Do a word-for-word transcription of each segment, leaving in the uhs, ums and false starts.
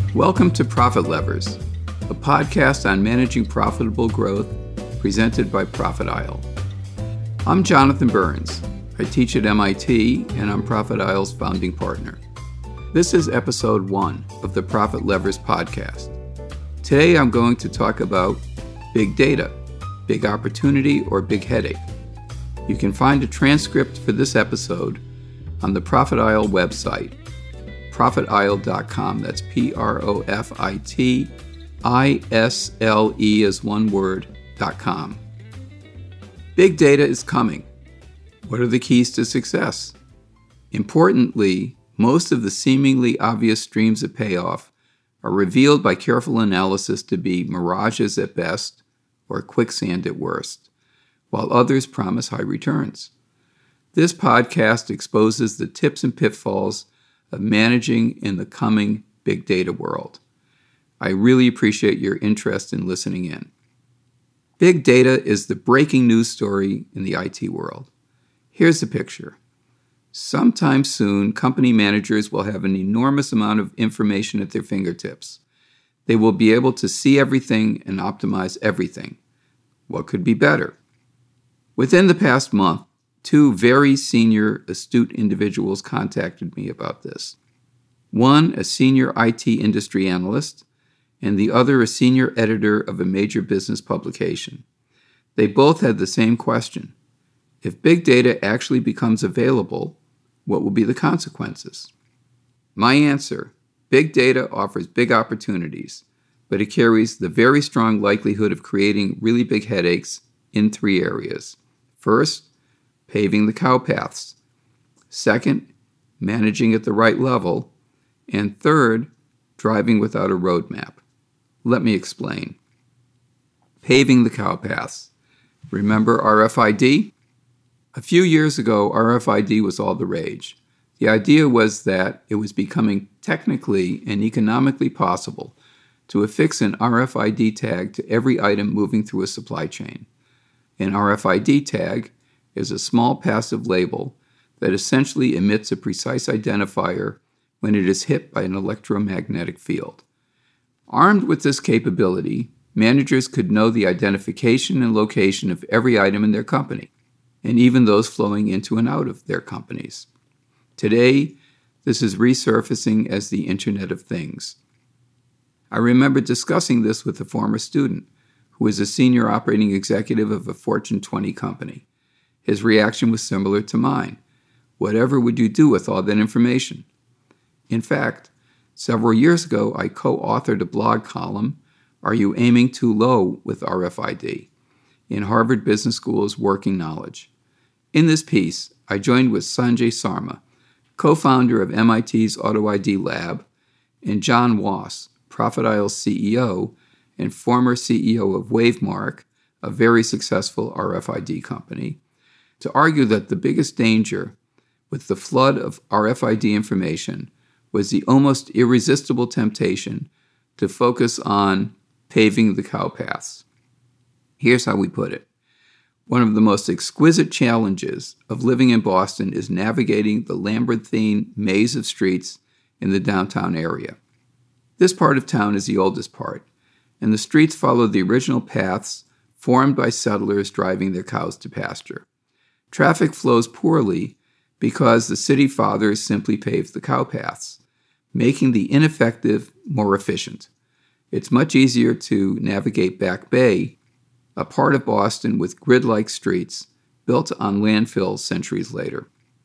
Welcome to Profit Levers, a podcast on managing profitable growth presented by Profit Isle. I'm Jonathan Burns. I teach at M I T and I'm Profit Isle's founding partner. This is episode one of the Profit Levers podcast. Today I'm going to talk about big data, big opportunity, or big headache. You can find a transcript for this episode on the Profit Isle website, profit isle dot com. That's P R O F I T I S L E as one word, dot com. Big data is coming. What are the keys to success? Importantly, most of the seemingly obvious streams of payoff are revealed by careful analysis to be mirages at best or quicksand at worst, while others promise high returns. This podcast exposes the tips and pitfalls of managing in the coming big data world. I really appreciate your interest in listening in. Big data is the breaking news story in the I T world. Here's the picture. Sometime soon, company managers will have an enormous amount of information at their fingertips. They will be able to see everything and optimize everything. What could be better? Within the past month, two very senior, astute individuals contacted me about this. One, a senior I T industry analyst, and the other, a senior editor of a major business publication. They both had the same question. If big data actually becomes available, what will be the consequences? My answer, big data offers big opportunities, but it carries the very strong likelihood of creating really big headaches in three areas. First, paving the cow paths. Second, managing at the right level. And third, driving without a roadmap. Let me explain. Paving the cow paths. Remember R F I D? A few years ago, R F I D was all the rage. The idea was that it was becoming technically and economically possible to affix an R F I D tag to every item moving through a supply chain. An R F I D tag is a small passive label that essentially emits a precise identifier when it is hit by an electromagnetic field. Armed with this capability, managers could know the identification and location of every item in their company, and even those flowing into and out of their companies. Today, this is resurfacing as the Internet of Things. I remember discussing this with a former student who is a senior operating executive of a Fortune twenty company. His reaction was similar to mine. Whatever would you do with all that information? In fact, several years ago, I co-authored a blog column, Are You Aiming Too Low with R F I D? In Harvard Business School's Working Knowledge. In this piece, I joined with Sanjay Sarma, co-founder of M I T's Auto I D Lab, and John Wass, Profit Isle's C E O and former C E O of Wavemark, a very successful R F I D company, to argue that the biggest danger with the flood of R F I D information was the almost irresistible temptation to focus on paving the cow paths. Here's how we put it. One of the most exquisite challenges of living in Boston is navigating the labyrinthine maze of streets in the downtown area. This part of town is the oldest part, and the streets follow the original paths formed by settlers driving their cows to pasture. Traffic flows poorly because the city fathers simply paved the cow paths, making the ineffective more efficient. It's much easier to navigate Back Bay, a part of Boston with grid-like streets built on landfills centuries later.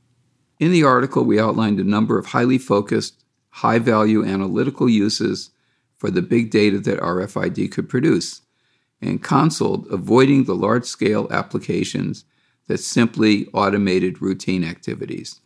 In the article, we outlined a number of highly focused, high-value analytical uses for the big data that R F I D could produce, and counseled avoiding the large-scale applications that simply automated routine activities.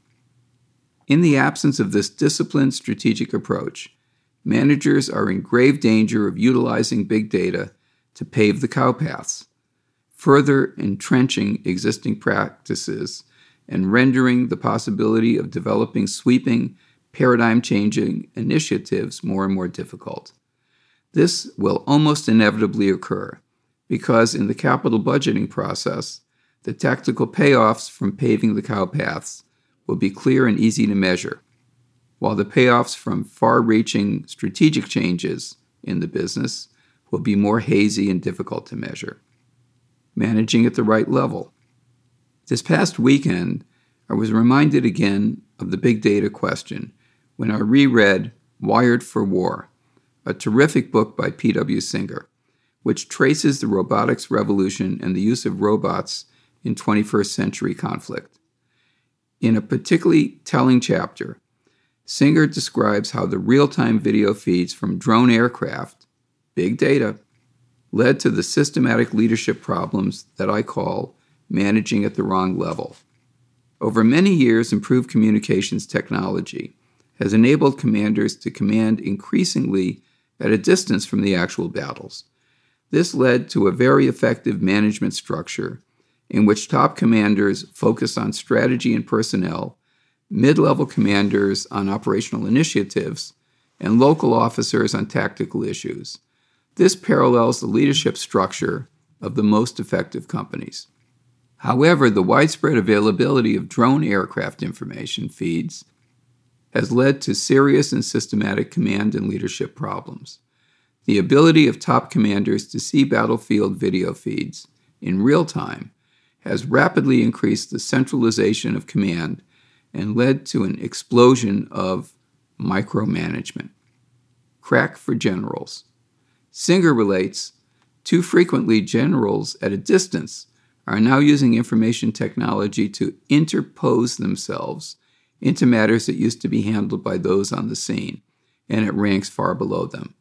In the absence of this disciplined strategic approach, managers are in grave danger of utilizing big data to pave the cow paths, further entrenching existing practices and rendering the possibility of developing sweeping, paradigm-changing initiatives more and more difficult. This will almost inevitably occur because in the capital budgeting process, the tactical payoffs from paving the cow paths will be clear and easy to measure. while the payoffs from far-reaching strategic changes in the business will be more hazy and difficult to measure. Managing at the right level. This past weekend, I was reminded again of the big data question when I reread Wired for War, a terrific book by P W Singer, which traces the robotics revolution and the use of robots in twenty-first century conflict. In a particularly telling chapter, Singer describes how the real-time video feeds from drone aircraft, big data, led to the systematic leadership problems that I call managing at the wrong level. Over many years, improved communications technology has enabled commanders to command increasingly at a distance from the actual battles. This led to a very effective management structure in which top commanders focus on strategy and personnel, mid-level commanders on operational initiatives, and local officers on tactical issues. This parallels the leadership structure of the most effective companies. However, the widespread availability of drone aircraft information feeds has led to serious and systematic command and leadership problems. The ability of top commanders to see battlefield video feeds in real time has rapidly increased the centralization of command and led to an explosion of micromanagement. Crack for generals. Singer relates, too frequently generals at a distance are now using information technology to interpose themselves into matters that used to be handled by those on the scene, and at ranks far below them.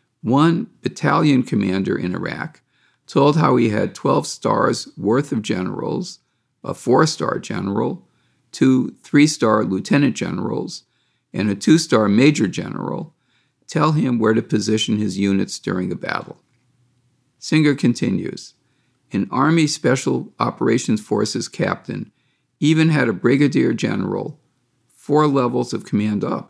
One battalion commander in Iraq told how he had twelve stars worth of generals, a four-star general, two three-star lieutenant generals, and a two-star major general tell him where to position his units during a battle. Singer continues, an Army Special Operations Forces captain even had a brigadier general, four levels of command up,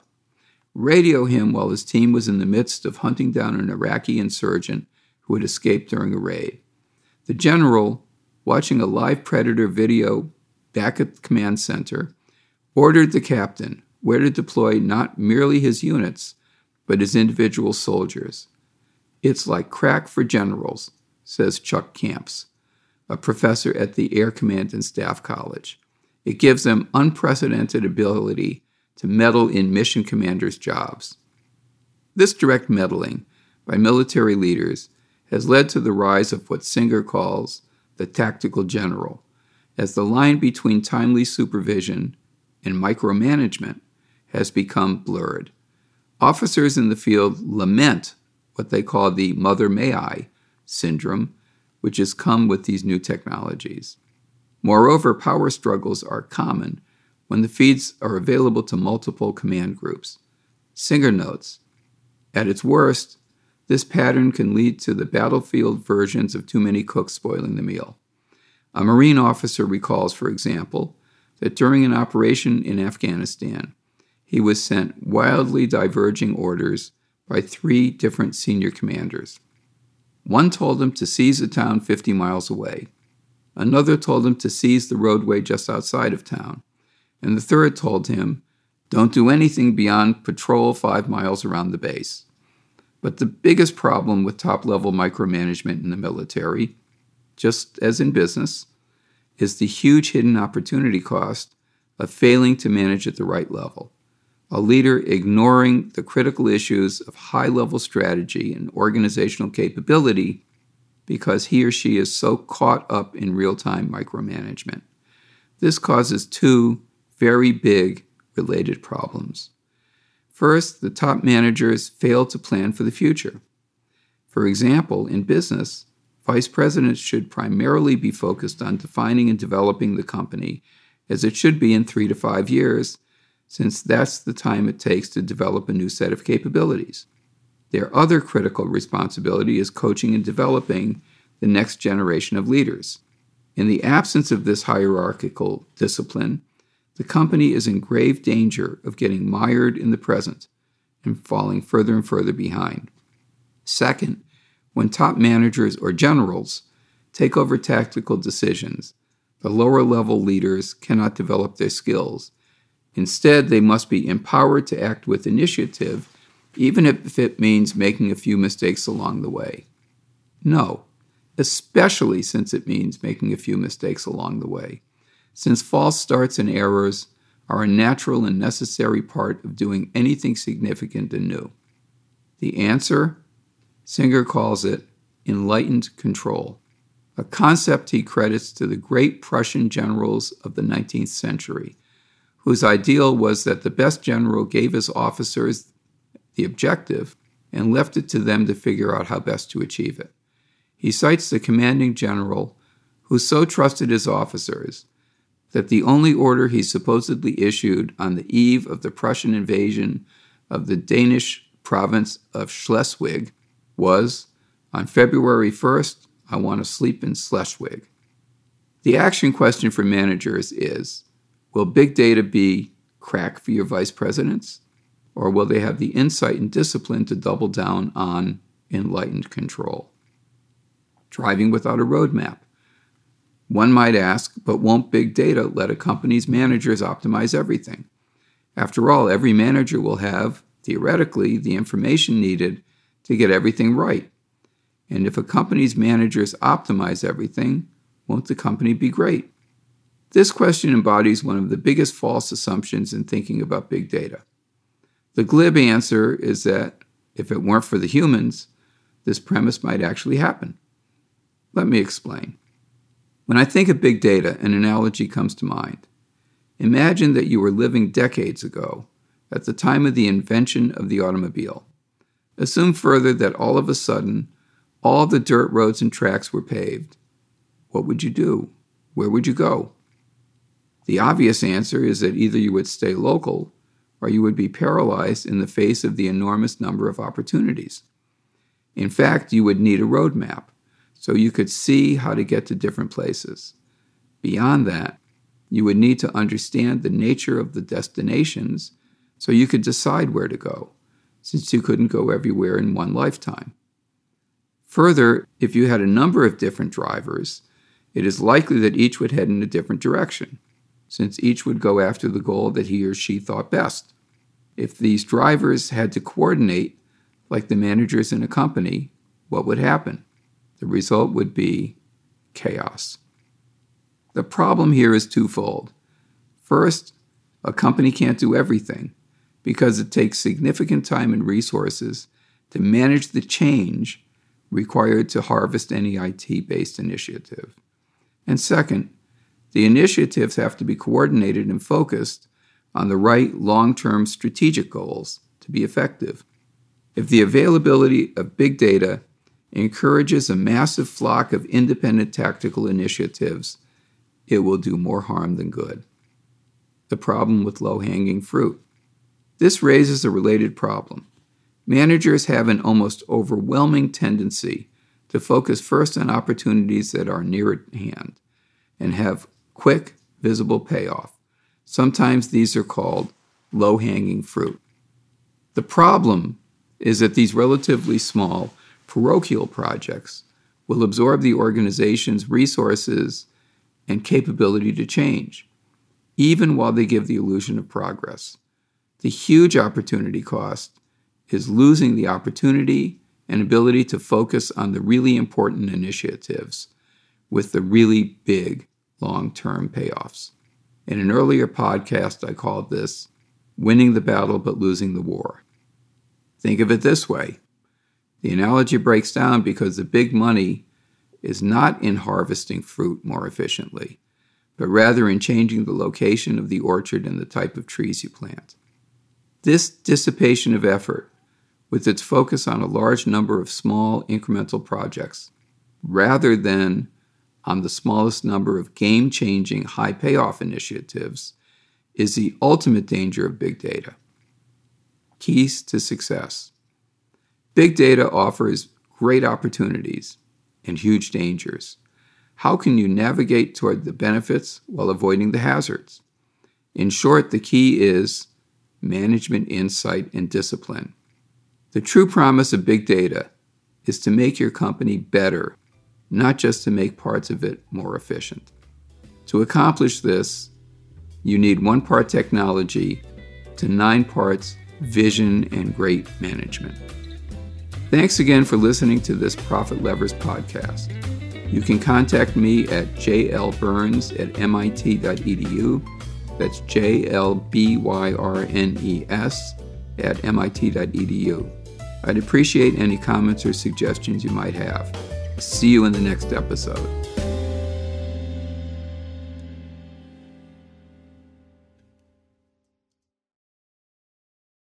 radio him while his team was in the midst of hunting down an Iraqi insurgent who had escaped during a raid. The general, watching a live Predator video back at the command center, ordered the captain where to deploy not merely his units, but his individual soldiers. It's like crack for generals, says Chuck Camps, a professor at the Air Command and Staff College. It gives them unprecedented ability to meddle in mission commanders' jobs. This direct meddling by military leaders has led to the rise of what Singer calls the tactical general, as the line between timely supervision and micromanagement has become blurred. Officers in the field lament what they call the mother may I syndrome, which has come with these new technologies. Moreover, power struggles are common when the feeds are available to multiple command groups. Singer notes, at its worst, this pattern can lead to the battlefield versions of too many cooks spoiling the meal. A Marine officer recalls, for example, that during an operation in Afghanistan, he was sent wildly diverging orders by three different senior commanders. One told him to seize a town fifty miles away. Another told him to seize the roadway just outside of town. And the third told him, don't do anything beyond patrol five miles around the base. But the biggest problem with top-level micromanagement in the military, just as in business, is the huge hidden opportunity cost of failing to manage at the right level. A leader ignoring the critical issues of high-level strategy and organizational capability because he or she is so caught up in real-time micromanagement. This causes two very big related problems. First, the top managers fail to plan for the future. For example, in business, vice presidents should primarily be focused on defining and developing the company as it should be in three to five years, since that's the time it takes to develop a new set of capabilities. Their other critical responsibility is coaching and developing the next generation of leaders. In the absence of this hierarchical discipline, the company is in grave danger of getting mired in the present and falling further and further behind. Second, when top managers or generals take over tactical decisions, the lower-level leaders cannot develop their skills, Instead, they must be empowered to act with initiative, even if it means making a few mistakes along the way. No, especially since it means making a few mistakes along the way, since false starts and errors are a natural and necessary part of doing anything significant and new. The answer? Singer calls it enlightened control, a concept he credits to the great Prussian generals of the nineteenth century, whose ideal was that the best general gave his officers the objective and left it to them to figure out how best to achieve it. He cites the commanding general who so trusted his officers that the only order he supposedly issued on the eve of the Prussian invasion of the Danish province of Schleswig was, on February first, I want to sleep in Schleswig. The action question for managers is, will big data be crack for your vice presidents, or will they have the insight and discipline to double down on enlightened control? Driving without a roadmap. One might ask, but won't big data let a company's managers optimize everything? After all, every manager will have, theoretically, the information needed to get everything right. And if a company's managers optimize everything, won't the company be great? This question embodies one of the biggest false assumptions in thinking about big data. The glib answer is that if it weren't for the humans, this premise might actually happen. Let me explain. When I think of big data, an analogy comes to mind. Imagine that you were living decades ago, at the time of the invention of the automobile. Assume further that all of a sudden, all the dirt roads and tracks were paved. What would you do? Where would you go? The obvious answer is that either you would stay local or you would be paralyzed in the face of the enormous number of opportunities. In fact, you would need a roadmap so you could see how to get to different places. Beyond that, you would need to understand the nature of the destinations so you could decide where to go, since you couldn't go everywhere in one lifetime. Further, if you had a number of different drivers, it is likely that each would head in a different direction, since each would go after the goal that he or she thought best. If these drivers had to coordinate, like the managers in a company, what would happen? The result would be chaos. The problem here is twofold. First, a company can't do everything because it takes significant time and resources to manage the change required to harvest any I T-based initiative. And second, the initiatives have to be coordinated and focused on the right long-term strategic goals to be effective. If the availability of big data encourages a massive flock of independent tactical initiatives, it will do more harm than good. The problem with low-hanging fruit. This raises a related problem. Managers have an almost overwhelming tendency to focus first on opportunities that are near at hand and have quick, visible payoff. Sometimes these are called low-hanging fruit. The problem is that these relatively small, parochial projects will absorb the organization's resources and capability to change, even while they give the illusion of progress. The huge opportunity cost is losing the opportunity and ability to focus on the really important initiatives with the really big long-term payoffs. In an earlier podcast, I called this winning the battle but losing the war. Think of it this way. The analogy breaks down because the big money is not in harvesting fruit more efficiently, but rather in changing the location of the orchard and the type of trees you plant. This dissipation of effort, with its focus on a large number of small incremental projects, rather than on the smallest number of game-changing high-payoff initiatives, is the ultimate danger of big data. Keys to success. Big data offers great opportunities and huge dangers. How can you navigate toward the benefits while avoiding the hazards? In short, the key is management insight and discipline. The true promise of big data is to make your company better, not just to make parts of it more efficient. To accomplish this, you need one part technology to nine parts vision and great management. Thanks again for listening to this Profit Levers podcast. You can contact me at j l burns at m i t dot e d u. That's J L B Y R N E S at m i t dot e d u. I'd appreciate any comments or suggestions you might have. See you in the next episode.